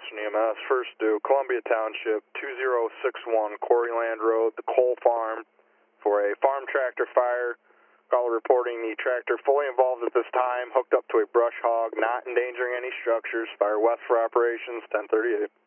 Boston EMS. First due, Columbia Township, 2061 Quarryland Road, the Cole Farm, for a farm tractor fire. Caller reporting the tractor fully involved at this time, hooked up to a brush hog, not endangering any structures. Fire west for operations, 1038.